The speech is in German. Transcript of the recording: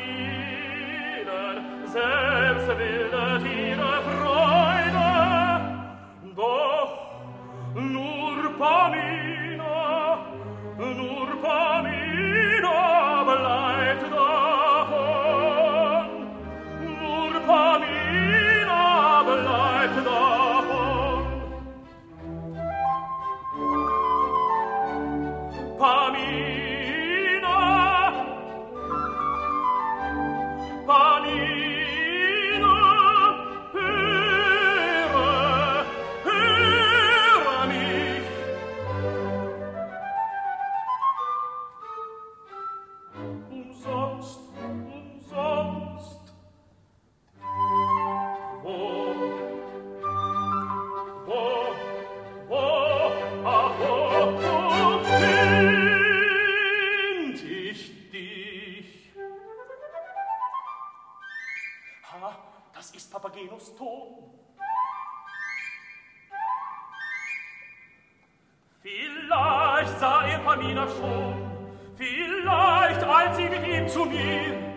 ihnen, selbst wildet ihre Freude, doch nur Pamina bleibt davon, nur Pamina bleibt davon. Pamina, höre mich. Umsonst. Wo find ich dich? Ha, das ist Papagenos Ton. Vielleicht sah er Pamina schon, vielleicht als sie mit ihm zu mir